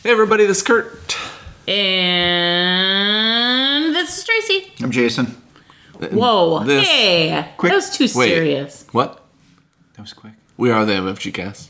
Hey everybody, this is Kurt. And this is Tracy. I'm Jason. Whoa. Hey. Quick. That was too serious. What? That was quick. We are the MFG Cast.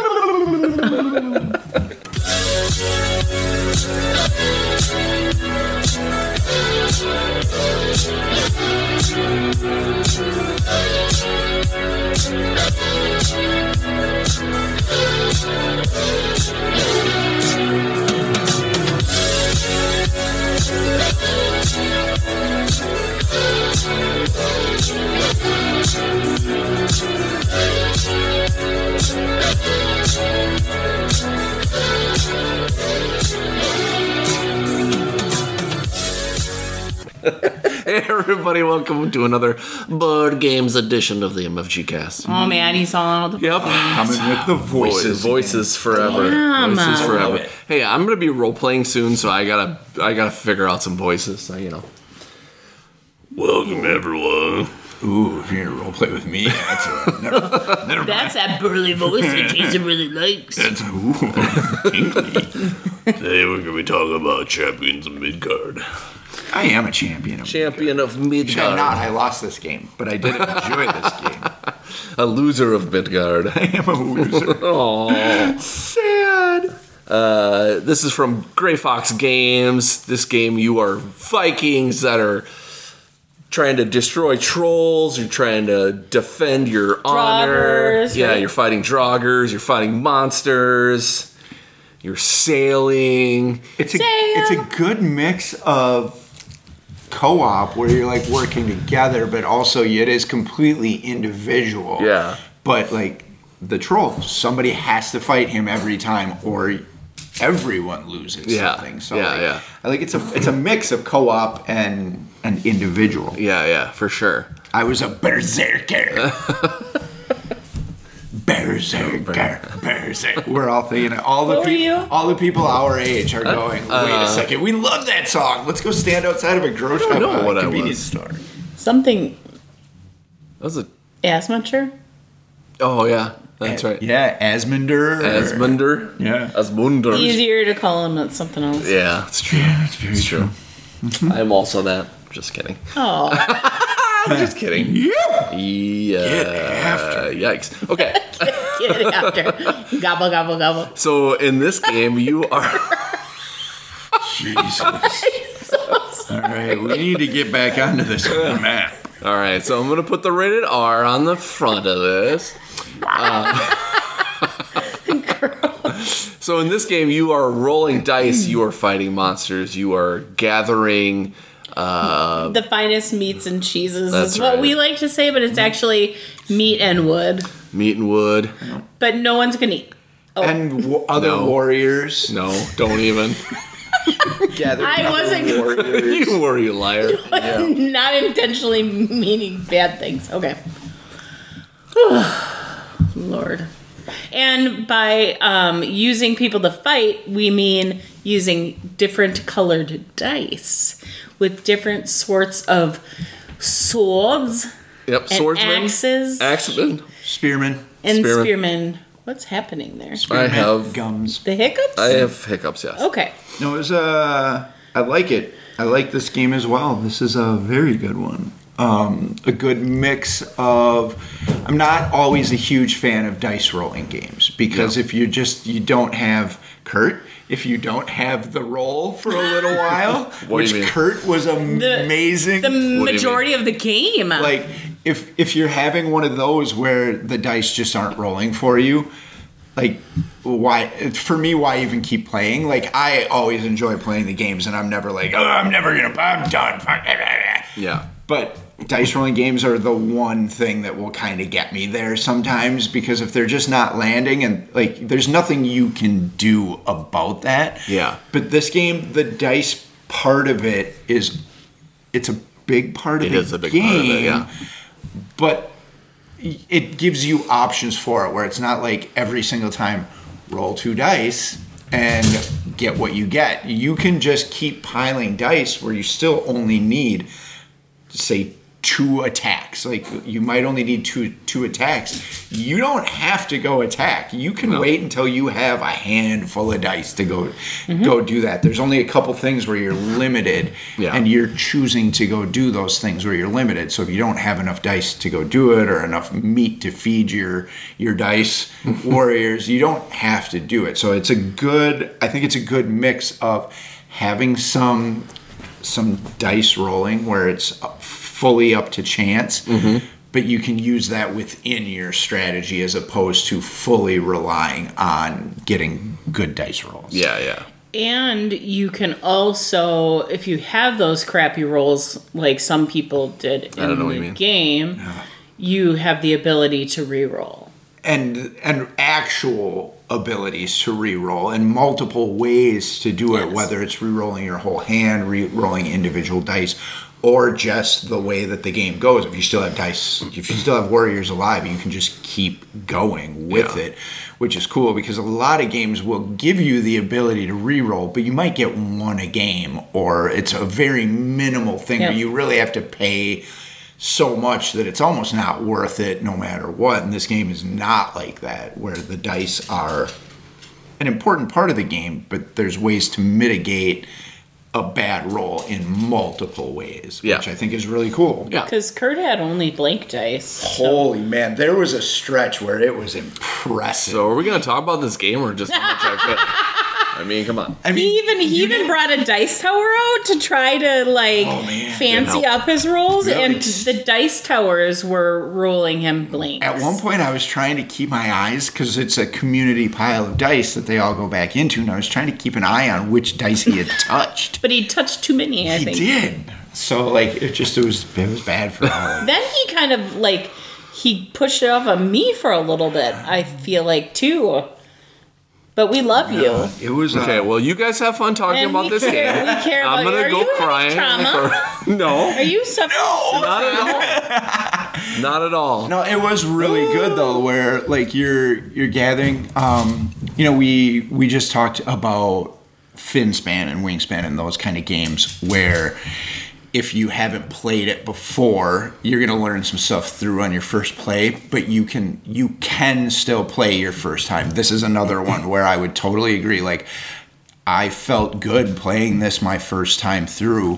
Hey everybody, welcome to another Board Games edition of the MFG Cast. Oh man, he's on all the Yep. Coming with the voices. Voices forever. Damn. Voices I forever. love it. Hey, I'm gonna be role playing soon, so I gotta figure out some voices. So, Welcome everyone. Ooh, if you're gonna role play with me, that's never mind. That's that burly voice that Jason really likes. That's tingly. Today we're gonna be talking about champions of Midgard. I am a champion. Champion of I'm not. Midgard. I lost this game, but I did enjoy this game. A loser of Midgard. I am a loser. Aww. Sad. This is from Grey Fox Games. This game, you are Vikings that are trying to destroy trolls. You're trying to defend your honor. Draugrs, Yeah, right? you're fighting draugrs. You're fighting monsters. You're sailing. It's a good mix of co-op where you're like working together, but also it is completely individual. Yeah. But like the troll, somebody has to fight him every time, or everyone loses something. So Yeah. I think it's a mix of co-op and individual. Yeah, for sure. I was a berserker. Berserker. We're all thinking all the Who are you? all the people our age are going. Wait a second, we love that song. Let's go stand outside of a grocery I don't know what I convenience was. store. Something That was a. Asmuncher? Oh yeah, that's right. Yeah, Asmundr. Asmunder. Yeah. Asmunder. Easier to call him than something else. Yeah, it's true. It's very True. I'm also that. Just kidding. Oh, Just kidding. Yeah. Yeah. after. Yikes. Okay. get it after. Gobble, gobble, gobble. So in this game, you are. Jesus. All right, we need to get back onto this map. All right. So I'm gonna put the rated R on the front of this. So in this game, you are rolling dice. You are fighting monsters. You are gathering. The finest meats and cheeses That's is what right. we like to say, but it's actually meat and wood. Meat and wood. But no one's gonna eat. Oh, And other No. warriors. No, don't even. Gather I wasn't warriors. You were, you liar. not intentionally meaning bad things. Okay. Lord. And by using people to fight, we mean using different colored dice with different sorts of swords Yep. and Swordsman. axes Axeman. Spearmen. and spearmen. spearmen. What's happening there? I have. Gums. The hiccups? I have hiccups. Yes. Okay. No, it was I like it. I like this game as well. This is a very good one. A good mix of. I'm not always a huge fan of dice rolling games because if you don't have Kurt, if you don't have the roll for a little while, What do you which mean? Kurt was amazing. The do you majority of the game. Like if you're having one of those where the dice just aren't rolling for you, like why why even keep playing? Like I always enjoy playing the games and I'm never like, I'm done. Yeah. But dice rolling games are the one thing that will kind of get me there sometimes because if they're just not landing and like there's nothing you can do about that. Yeah. But this game, the dice part of it it's a big part of It the is a big game. part of it, yeah. But it gives you options for it where it's not like every single time roll 2 dice and get what you get. You can just keep piling dice where you still only need, say, 2 attacks. Like you might only need two attacks. You don't have to go attack. You can wait until you have a handful of dice to go do that. There's only a couple things where you're limited, and you're choosing to go do those things where you're limited. So if you don't have enough dice to go do it or enough meat to feed your dice warriors, you don't have to do it. So I think it's a good mix of having some dice rolling where it's fully up to chance, but you can use that within your strategy as opposed to fully relying on getting good dice rolls. Yeah. And you can also, if you have those crappy rolls, like some people did in the game, you have the ability to re-roll. And actual abilities to re-roll and multiple ways to do it, whether it's re-rolling your whole hand, re-rolling individual dice, or just the way that the game goes. If you still have dice, if you still have warriors alive, you can just keep going with it, which is cool because a lot of games will give you the ability to re-roll, but you might get one a game, or it's a very minimal thing where you really have to pay so much that it's almost not worth it no matter what. And this game is not like that, where the dice are an important part of the game, but there's ways to mitigate a bad roll in multiple ways, which I think is really cool. Yeah. Because Kurt had only blank dice. Holy man, there was a stretch where it was impressive. So are we going to talk about this game or just how much I put? I mean, come on. I mean, He even brought a dice tower out to try to fancy up his rolls, and the dice towers were rolling him blanks. At one point, I was trying to keep my eyes, because it's a community pile of dice that they all go back into, and I was trying to keep an eye on which dice he had touched. But he touched too many, I think. He did. So it was bad for all. Then he kind of he pushed it off on me for a little bit, I feel like, too. But we love you. It was okay. Well, you guys have fun talking And about we this care- game. we care I'm about gonna you. go Are you crying. having trauma? No, Are you suffering? not at all. Not at all. No, it was really good though. Where you're gathering. We just talked about fin span and wingspan and those kind of games where if you haven't played it before, you're going to learn some stuff through on your first play, but you can still play your first time. This is another one where I would totally agree. I felt good playing this my first time through,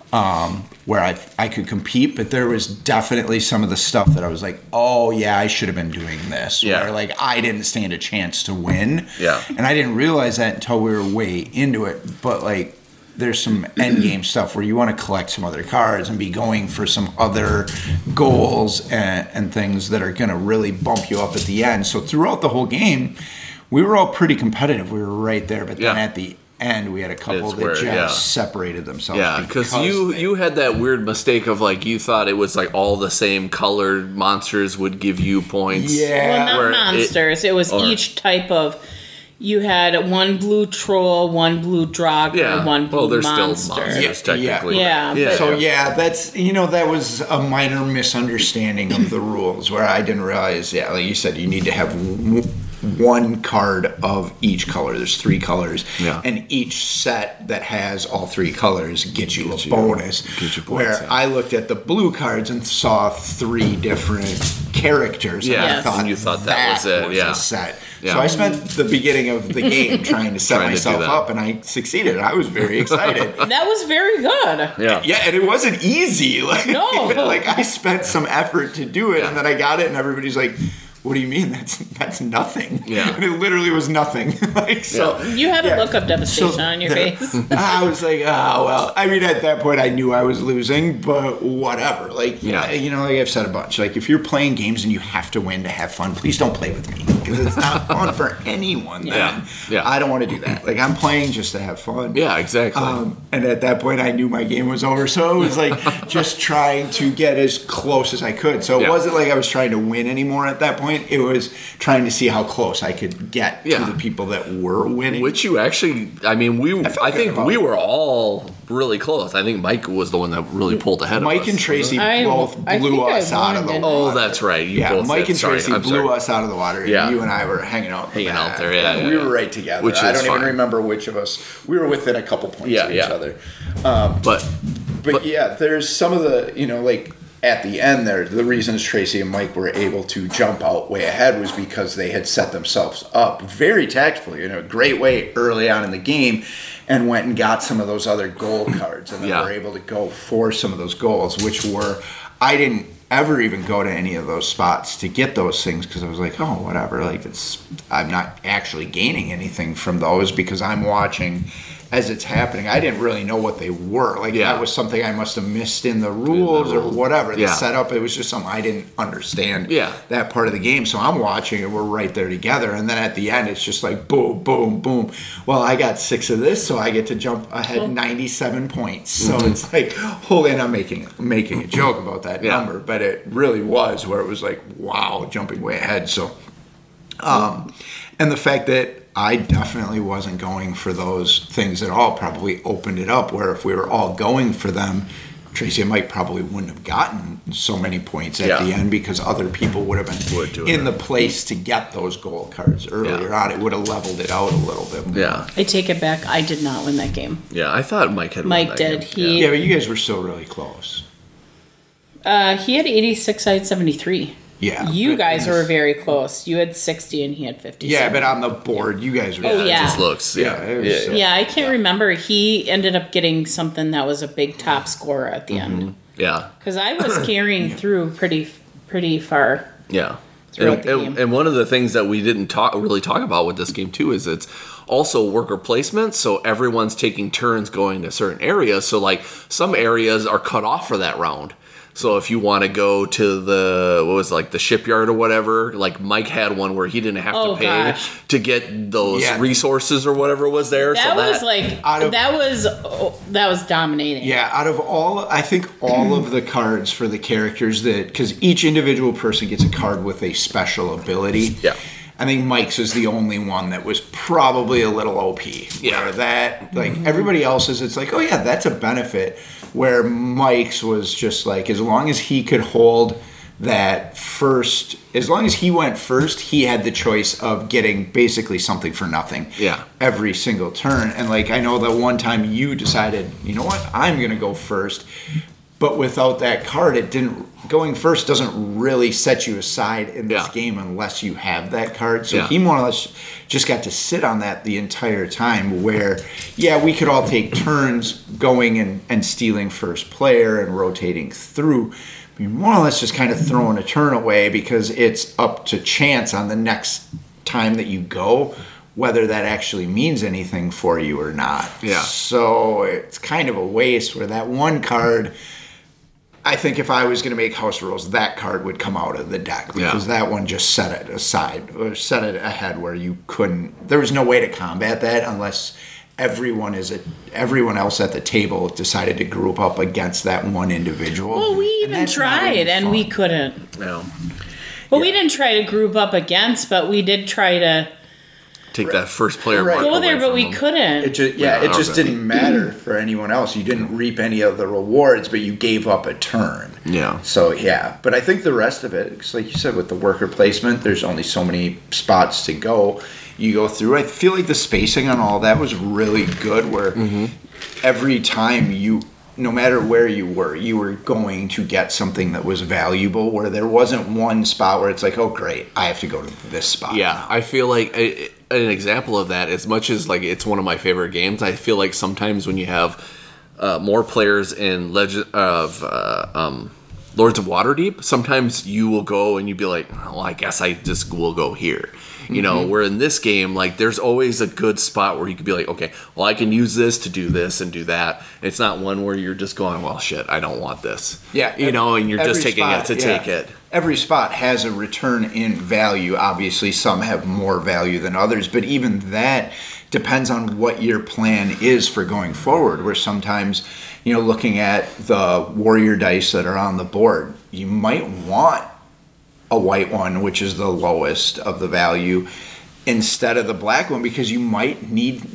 where I could compete, but there was definitely some of the stuff that I was like, oh yeah, I should have been doing this. Yeah. Where I didn't stand a chance to win. Yeah. And I didn't realize that until we were way into it. But there's some end game stuff where you want to collect some other cards and be going for some other goals and things that are going to really bump you up at the end. So throughout the whole game, we were all pretty competitive. We were right there, but then at the end, we had a couple that separated themselves. Yeah, because you had that weird mistake of you thought it was all the same colored monsters would give you points. Yeah. Well, not monsters. It was each type of. You had one blue troll, one blue Draugr, one blue monster. Still monsters, technically. Yeah. So that's that was a minor misunderstanding of the rules where I didn't realize. Yeah, like you said, you need to have one card of each color. There's 3 colors, and each set that has all 3 colors gets you a bonus. Where I looked at the blue cards and saw 3 different characters. Yeah, and you thought that was it. A set. Yeah. So I spent the beginning of the game trying to set myself up, and I succeeded. I was very excited. That was very good. Yeah, and it wasn't easy. No. I spent some effort to do it, and then I got it, and everybody's like, what do you mean? That's nothing. Yeah. And it literally was nothing. You had a look of devastation on your face. I was like, well. I mean, at that point, I knew I was losing, but whatever. Like I've said a bunch. If you're playing games and you have to win to have fun, please don't play with me because it's not fun for anyone. Then. Yeah. I don't want to do that. I'm playing just to have fun. Yeah, exactly. And at that point, I knew my game was over, so it was just trying to get as close as I could. So it wasn't like I was trying to win anymore at that point. It was trying to see how close I could get to the people that were winning. Which you actually, I think we were all really close. I think Mike was the one that really pulled ahead of us. Mike and Tracy both blew us out of the water. Oh, that's right. Mike and Tracy blew us out of the water. Yeah. And you and I were hanging out there. Yeah, we were right together. I don't even remember which of us. We were within a couple points of each other. But yeah, there's some of the, at the end there, the reasons Tracy and Mike were able to jump out way ahead was because they had set themselves up very tactfully in a great way early on in the game and went and got some of those other goal cards and then were able to go for some of those goals, which were, I didn't ever even go to any of those spots to get those things because I was like, oh, whatever, like I'm not actually gaining anything from those because I'm watching as it's happening. I didn't really know what they were. Like that was something I must have missed in the rules or whatever. The setup, it was just something I didn't understand that part of the game. So I'm watching and we're right there together. And then at the end, it's just like boom, boom, boom. Well, I got 6 of this, so I get to jump ahead 97 points. So it's like, and I'm making a joke about that number, but it really was where it was like, wow, jumping way ahead. So, and the fact that I definitely wasn't going for those things at all probably opened it up where if we were all going for them, Tracy and Mike probably wouldn't have gotten so many points at the end because other people would have been in the place to get those goal cards earlier on. It would have leveled it out a little bit more. Yeah. I take it back. I did not win that game. Yeah, I thought Mike had won that did. game. But you guys were still really close. He had 86, I had 73. Yeah. You guys were very close. You had 60 and he had 50. Yeah, but on the board, you guys were... Oh, yeah. It just looks... Yeah, I can't remember. He ended up getting something that was a big top scorer at the end. Yeah. Because I was carrying through pretty far. Yeah. And one of the things that we didn't really talk about with this game, too, is it's also worker placement. So everyone's taking turns going to certain areas. So, like, some areas are cut off for that round. So if you want to go to the shipyard or whatever, like Mike had one where he didn't have to pay to get those resources or whatever was there. That was dominating. Yeah, out of I think all of the cards for the characters because each individual person gets a card with a special ability. Yeah. I think Mike's is the only one that was probably a little OP. Yeah. Everybody else's, it's like, oh yeah, that's a benefit. Where Mike's was just like, as long as he could hold that first, as long as he went first, he had the choice of getting basically something for nothing. Yeah. Every single turn. And like, I know that one time you decided, you know what, I'm going to go first. But without that card, going first doesn't really set you aside in this game unless you have that card. So he more or less just got to sit on that the entire time where, we could all take turns going and stealing first player and rotating through. You're more or less just kind of throwing a turn away because it's up to chance on the next time that you go whether that actually means anything for you or not. Yeah. So it's kind of a waste where that one card... I think if I was going to make house rules, that card would come out of the deck because that one just set it aside or set it ahead where you couldn't. There was no way to combat that unless everyone else at the table decided to group up against that one individual. Well, we even tried and we couldn't. No. Well, we didn't try to group up against, but we did try to take that first player mark go there, but we couldn't. It just didn't matter for anyone else. You didn't reap any of the rewards, but you gave up a turn. Yeah. So, but I think the rest of it, like you said, with the worker placement, there's only so many spots to go. You go through. I feel like the spacing on all that was really good where every time no matter where you were going to get something that was valuable where there wasn't one spot where it's like, oh, great, I have to go to this spot. Yeah, I feel like an example of that, as much as like it's one of my favorite games, I feel like sometimes when you have more players in Lords of Waterdeep, sometimes you will go and you'd be like, well, I guess I just will go here. You know, where in this game, like, there's always a good spot where you could be like, okay, well, I can use this to do this and do that. It's not one where you're just going, well, shit, I don't want this. Yeah. And you're just taking it to take it. Every spot has a return in value. Obviously, some have more value than others, but even that depends on what your plan is for going forward, where sometimes, looking at the warrior dice that are on the board, you might want a white one, which is the lowest of the value, instead of the black one, because you might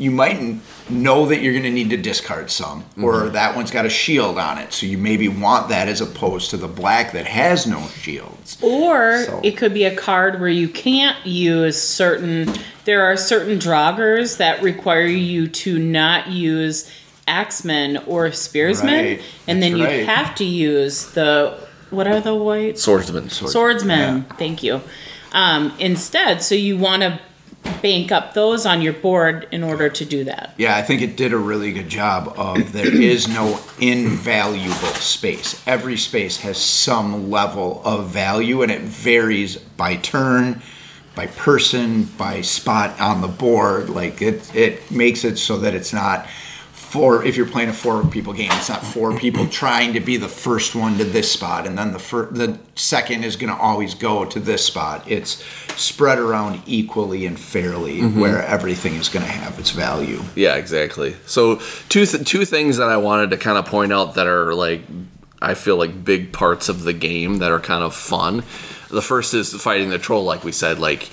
know that you're going to need to discard some, or that one's got a shield on it, so you maybe want that as opposed to the black that has no shields. Or it could be a card where you can't use there are certain draugrs that require you to not use axemen or spearsmen, and then you'd have to use the what are the white? Swordsman. Swordsman. Yeah. Thank you. Instead, so you want to bank up those on your board in order to do that. Yeah, I think it did a really good job of there is no invaluable space. Every space has some level of value, and it varies by turn, by person, by spot on the board. Like it makes it so that it's not if you're playing a 4 people game, it's not 4 people trying to be the first one to this spot, and then the second is going to always go to this spot. It's spread around equally and fairly, where everything is going to have its value. Yeah, exactly. So two things that I wanted to kind of point out that are like, I feel like big parts of the game that are kind of fun. The first is fighting the troll, like we said, like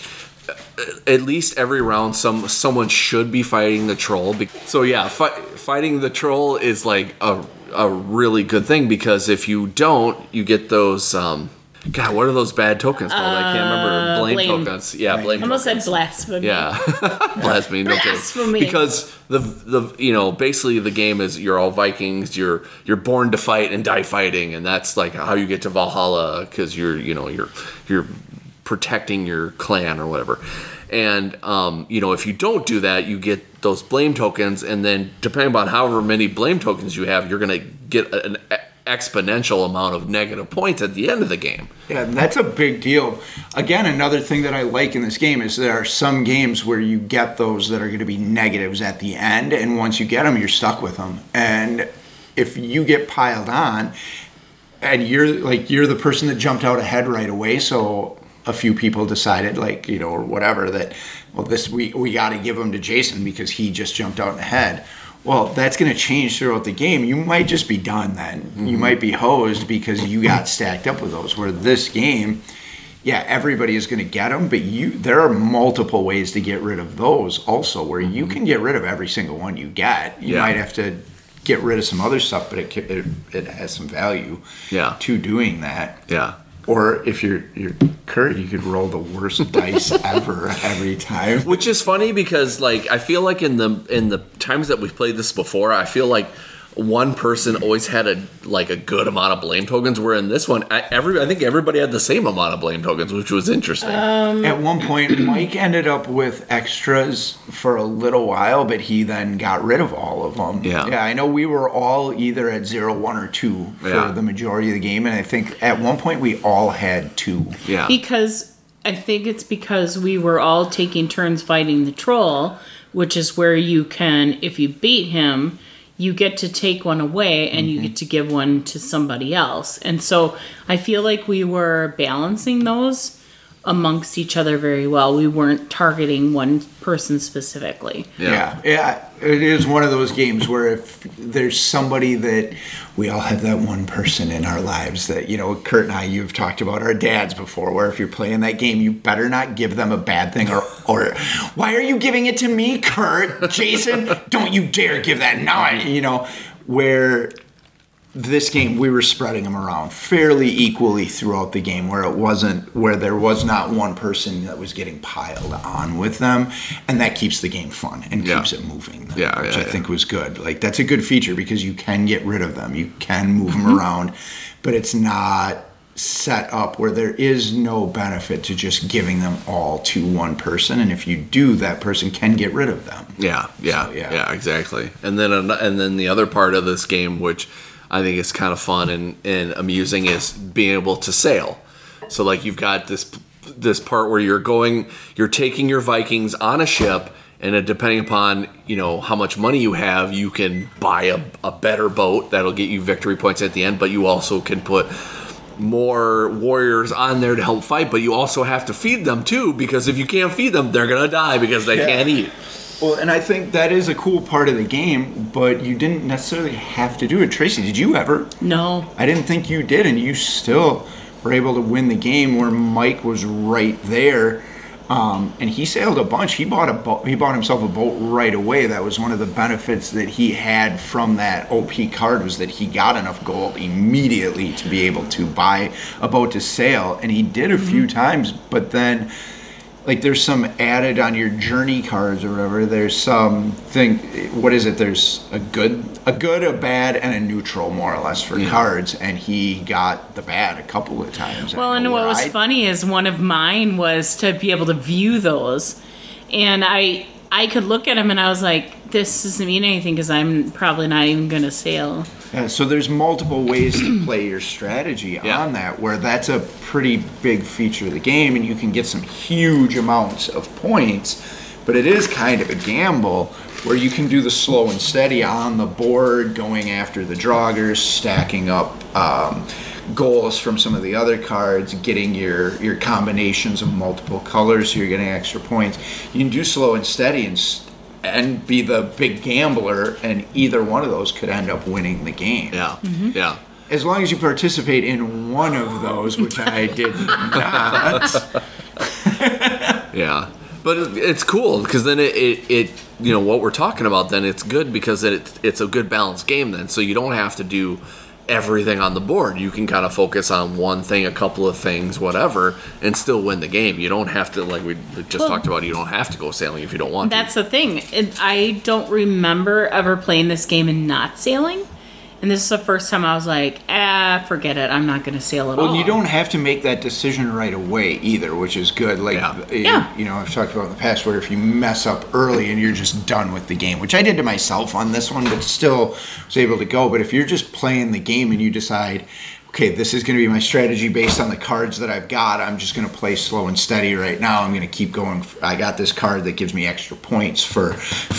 at least every round someone should be fighting the troll. So yeah, fighting the troll is like a really good thing, because if you don't, you get those God, what are those bad tokens called? I can't remember. Blame tokens. Yeah, blame. I almost said blasphemy. Yeah, blasphemy. No blasphemy. Because the basically the game is you're all Vikings. You're born to fight and die fighting, and that's like how you get to Valhalla, because you're protecting your clan or whatever. And if you don't do that, you get those blame tokens, and then depending upon however many blame tokens you have, you're going to get an exponential amount of negative points at the end of the game. Yeah, that's a big deal. Again, another thing that I like in this game is there are some games where you get those that are going to be negatives at the end, and once you get them, you're stuck with them. And if you get piled on, and you're the person that jumped out ahead right away, so a few people decided, or whatever, that, well, this we got to give them to Jason because he just jumped out ahead. Well, that's going to change throughout the game. You might just be done then. Mm-hmm. You might be hosed because you got stacked up with those. Where this game, yeah, everybody is going to get them, but there are multiple ways to get rid of those also, where you can get rid of every single one you get. You might have to get rid of some other stuff, but it has some value to doing that. Yeah. Or if you're Kurt, you could roll the worst dice ever every time. Which is funny because, I feel like in the times that we've played this before, I feel like one person always had a good amount of blame tokens. Where in this one, I think everybody had the same amount of blame tokens, which was interesting. At one point, Mike ended up with extras for a little while, but he then got rid of all of them. Yeah, I know we were all either at 0, 1, or 2 for the majority of the game, and I think at one point we all had 2. Yeah, because I think it's because we were all taking turns fighting the troll, which is where you can, if you beat him, you get to take one away and you get to give one to somebody else. And so I feel like we were balancing those amongst each other very well. We weren't targeting one person specifically. Yeah. It is one of those games where if there's somebody that we all have that one person in our lives that, Kurt and I, you've talked about our dads before, where if you're playing that game, you better not give them a bad thing or why are you giving it to me, Kurt? Jason, don't you dare give that. No, where this game, we were spreading them around fairly equally throughout the game, where there was not one person that was getting piled on with them, and that keeps the game fun and keeps it moving. Which I think was good. That's a good feature because you can get rid of them, you can move them around, but it's not set up where there is no benefit to just giving them all to one person, and if you do, that person can get rid of them. Yeah, exactly. And then the other part of this game, which I think is kind of fun and amusing, is being able to sail. So you've got this part where you're taking your Vikings on a ship, and depending upon how much money you have, you can buy a better boat that'll get you victory points at the end. But you also can put more warriors on there to help fight. But you also have to feed them too, because if you can't feed them, they're gonna die because they can't eat. Well, and I think that is a cool part of the game, but you didn't necessarily have to do it. Tracy, did you ever? No. I didn't think you did, and you still were able to win the game where Mike was right there, and he sailed a bunch. He bought himself a boat right away. That was one of the benefits that he had from that OP card, was that he got enough gold immediately to be able to buy a boat to sail, and he did a few times, but then like there's some added on your journey cards or whatever. There's some thing. What is it? There's a good, a bad, and a neutral, more or less, for cards. And he got the bad a couple of times. Well, and what was funny is one of mine was to be able to view those, and I could look at them and I was like, this doesn't mean anything because I'm probably not even going to sail. Yeah, so there's multiple ways to play your strategy on that, where that's a pretty big feature of the game, and you can get some huge amounts of points, but it is kind of a gamble where you can do the slow and steady on the board, going after the draugrs, stacking up goals from some of the other cards, getting your combinations of multiple colors, so you're getting extra points. You can do slow and steady and be the big gambler, and either one of those could end up winning the game. Yeah, yeah. As long as you participate in one of those, which I did not. Yeah, but it's cool because then it what we're talking about, then it's good because it's a good balanced game then, so you don't have to do everything on the board. You can kind of focus on one thing, a couple of things, whatever, and still win the game. You don't have to, like we just talked about, you don't have to go sailing if you don't want to. That's the thing. I don't remember ever playing this game and not sailing. And this is the first time I was like, forget it. I'm not going to sail at all. Well, you don't have to make that decision right away either, which is good. Like, I've talked about in the past where if you mess up early and you're just done with the game, which I did to myself on this one, but still was able to go. But if you're just playing the game and you decide, okay, this is going to be my strategy based on the cards that I've got, I'm just going to play slow and steady right now. I'm going to keep going. I got this card that gives me extra points for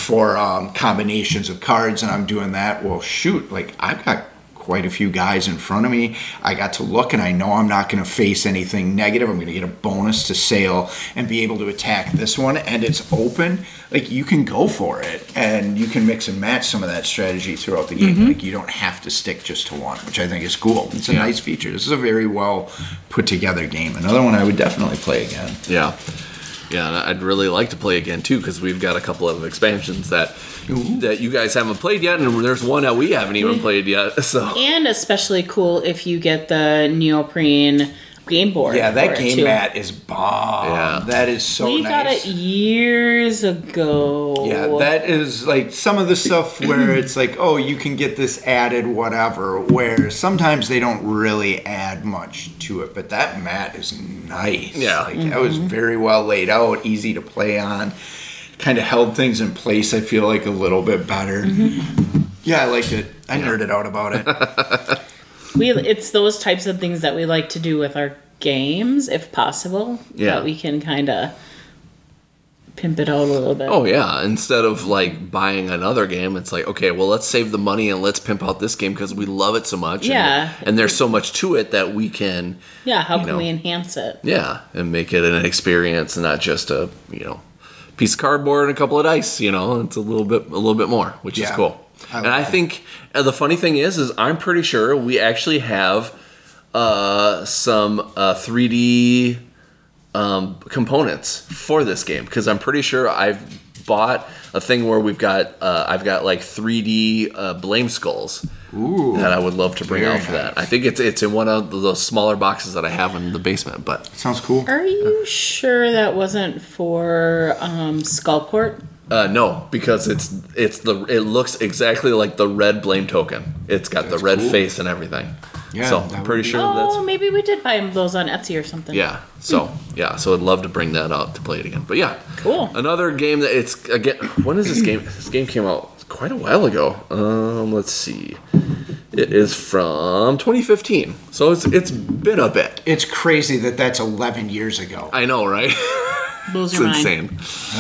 combinations of cards, and I'm doing that. Well, shoot, like I've got quite a few guys in front of me. I got to look, and I know I'm not going to face anything negative. I'm going to get a bonus to sail and be able to attack this one, and it's open. Like, you can go for it, and you can mix and match some of that strategy throughout the game. Like, you don't have to stick just to one, which I think is cool. It's a nice feature. This is a very well put together game. Another one I would definitely play again. Yeah, and I'd really like to play again too, because we've got a couple of expansions that you guys haven't played yet, and there's one that we haven't even played yet. So, and especially cool if you get the neoprene game board. Yeah, that game mat is bomb. Yeah. That is so nice. We got it years ago. Yeah, that is like some of the stuff where it's like, oh, you can get this added, whatever, where sometimes they don't really add much to it, but that mat is nice. Yeah. Like, that was very well laid out, easy to play on, kind of held things in place, I feel like, a little bit better. Yeah, I liked it. I nerded out about it. It's those types of things that we like to do with our games, if possible. Yeah. That we can kind of pimp it out a little bit. oh yeah, instead of like buying another game, it's like, okay, well, let's save the money and let's pimp out this game because we love it so much. Yeah. And there's so much to it that we can. Yeah, how can we enhance it? Yeah, and make it an experience and not just a piece of cardboard and a couple of dice. It's a little bit more, which is cool. I think the funny thing is I'm pretty sure we actually have some 3D components for this game, because I'm pretty sure I've bought a thing where I've got like 3D blame skulls. Ooh, that I would love to bring out for that. I think it's in one of those smaller boxes that I have in the basement. But sounds cool. Are you sure that wasn't for Skullport? No, because it looks exactly like the red blame token. It's got the red face and everything. Yeah, so I'm pretty sure that's. Oh, maybe we did buy those on Etsy or something. Yeah. So so I'd love to bring that out to play it again. But yeah, cool. Another game that it's again. When is this game? This game came out quite a while ago. Let's see. It is from 2015, so it's been a bit. It's crazy that that's 11 years ago. I know, right? It's insane.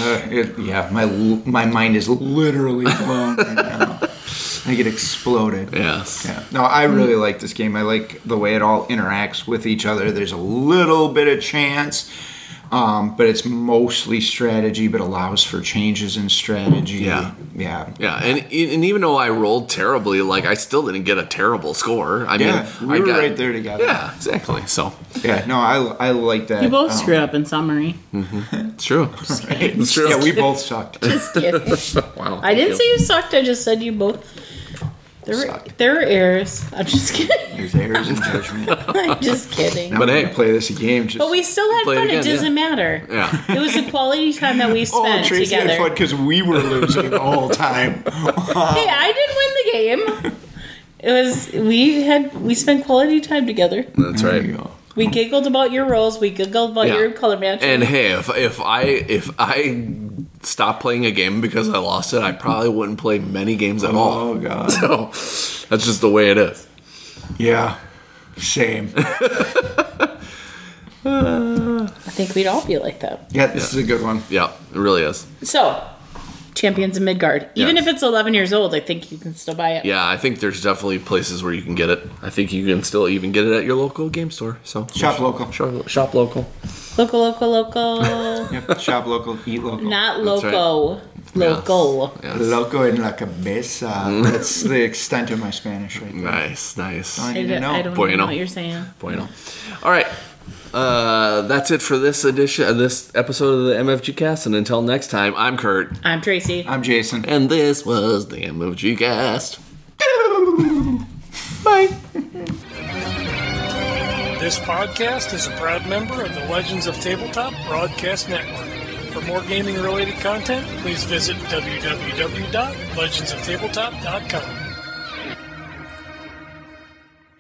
My mind is literally blown right now. I get exploded. Yes. Yeah. No, I really like this game. I like the way it all interacts with each other. There's a little bit of chance, but it's mostly strategy, but allows for changes in strategy. Yeah. Yeah. Yeah. And even though I rolled terribly, like, I still didn't get a terrible score. I mean, we were right there together. Yeah, exactly. So. Yeah. No, I like that. You both screwed up in summary. Mm-hmm. It's true. Right. It's true. Yeah, we both sucked. Just kidding. Wow. I didn't say you sucked. I just said you both There are errors. I'm just kidding. There's errors in judgment. I'm just kidding. Now But we're hey. gonna play this game. Just But we still had Play it fun. again, It doesn't matter. Yeah. It was the quality time that we spent Tracy together. had fun because we were losing the whole time. Hey, I didn't win the game. It was we spent quality time together. That's There right. you go. We giggled about your rolls. We giggled about Yeah. your color matching. And hey, if I stopped playing a game because I lost it, I probably wouldn't play many games at all. Oh god. So that's just the way it is. Yeah. Same. I think we'd all be like that. Yeah, this is a good one. Yeah, it really is. So, Champions of Midgard. Even Yes. if it's 11 years old, I think you can still buy it. Yeah, I think there's definitely places where you can get it. I think you can still even get it at your local game store. So Shop local. Shop local. Local. Yep. Shop local. Eat local. Not That's right. loco. Local. Yes. Loco en la cabeza. That's the extent of my Spanish right there. Nice. I need to know. I don't Bueno. know what you're saying. Bueno. All right. That's it for this edition, this episode of the MFG Cast. And until next time, I'm Kurt, I'm Tracy. I'm Jason. and this was the MFG Cast. Bye. This podcast is a proud member of the Legends of Tabletop Broadcast Network. For more gaming-related content, please visit www.legendsoftabletop.com.